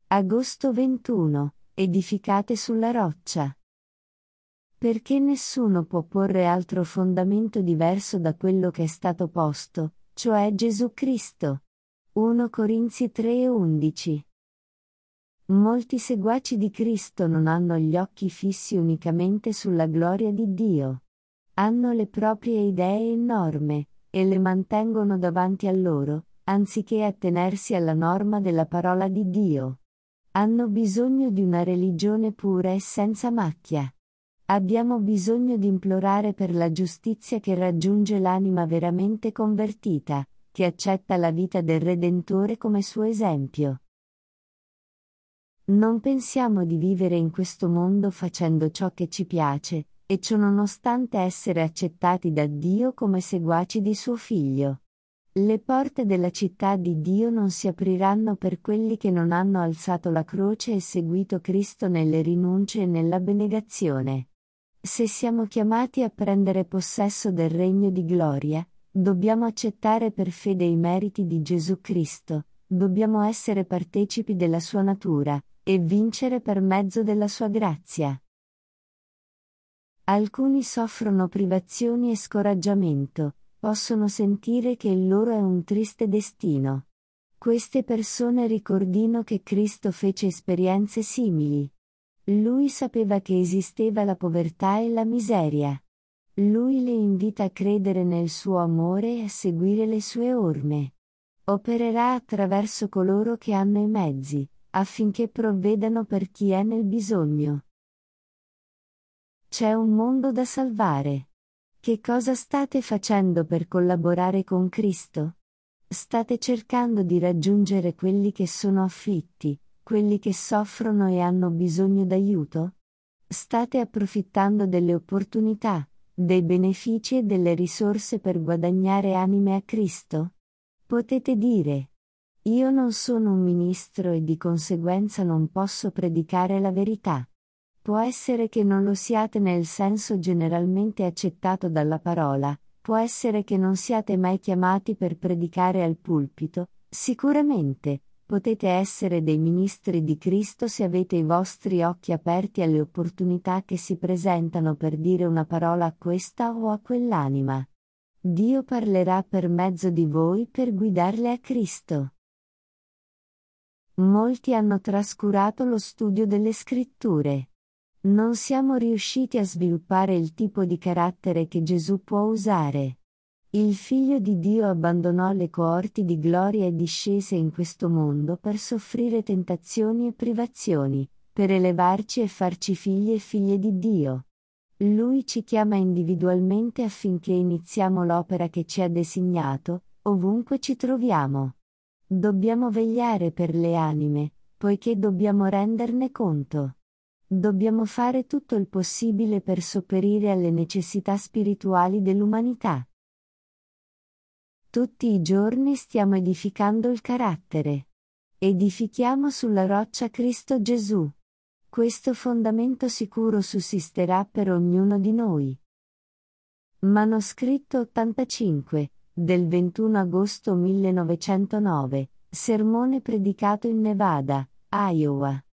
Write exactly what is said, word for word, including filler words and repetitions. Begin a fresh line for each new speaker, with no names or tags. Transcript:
Agosto ventuno. Edificate sulla roccia. Perché nessuno può porre altro fondamento diverso da quello che è stato posto, cioè Gesù Cristo. primo Corinzi tre undici. Molti seguaci di Cristo non hanno gli occhi fissi unicamente sulla gloria di Dio. Hanno le proprie idee e norme, e le mantengono davanti a loro, anziché attenersi alla norma della parola di Dio. Hanno bisogno di una religione pura e senza macchia. Abbiamo bisogno di implorare per la giustizia che raggiunge l'anima veramente convertita, che accetta la vita del Redentore come suo esempio. Non pensiamo di vivere in questo mondo facendo ciò che ci piace, e ciò nonostante essere accettati da Dio come seguaci di suo Figlio. Le porte della città di Dio non si apriranno per quelli che non hanno alzato la croce e seguito Cristo nelle rinunce e nell'abnegazione. Se siamo chiamati a prendere possesso del regno di gloria, dobbiamo accettare per fede i meriti di Gesù Cristo, dobbiamo essere partecipi della sua natura, e vincere per mezzo della sua grazia. Alcuni soffrono privazioni e scoraggiamento, possono sentire che il loro è un triste destino. Queste persone ricordino che Cristo fece esperienze simili. Lui sapeva che esisteva la povertà e la miseria. Lui le invita a credere nel suo amore e a seguire le sue orme. Opererà attraverso coloro che hanno i mezzi, affinché provvedano per chi è nel bisogno. C'è un mondo da salvare. Che cosa state facendo per collaborare con Cristo? State cercando di raggiungere quelli che sono afflitti, quelli che soffrono e hanno bisogno d'aiuto? State approfittando delle opportunità, dei benefici e delle risorse per guadagnare anime a Cristo? Potete dire: io non sono un ministro e di conseguenza non posso predicare la verità. Può essere che non lo siate nel senso generalmente accettato dalla parola, può essere che non siate mai chiamati per predicare al pulpito, sicuramente, potete essere dei ministri di Cristo se avete i vostri occhi aperti alle opportunità che si presentano per dire una parola a questa o a quell'anima. Dio parlerà per mezzo di voi per guidarle a Cristo. Molti hanno trascurato lo studio delle Scritture. Non siamo riusciti a sviluppare il tipo di carattere che Gesù può usare. Il Figlio di Dio abbandonò le coorti di gloria e discese in questo mondo per soffrire tentazioni e privazioni, per elevarci e farci figli e figlie di Dio. Lui ci chiama individualmente affinché iniziamo l'opera che ci ha designato, ovunque ci troviamo. Dobbiamo vegliare per le anime, poiché dobbiamo renderne conto. Dobbiamo fare tutto il possibile per sopperire alle necessità spirituali dell'umanità. Tutti i giorni stiamo edificando il carattere. Edifichiamo sulla roccia Cristo Gesù. Questo fondamento sicuro sussisterà per ognuno di noi. Manoscritto ottantacinque, del ventuno agosto millenovecentonove, sermone predicato in Nevada, Iowa.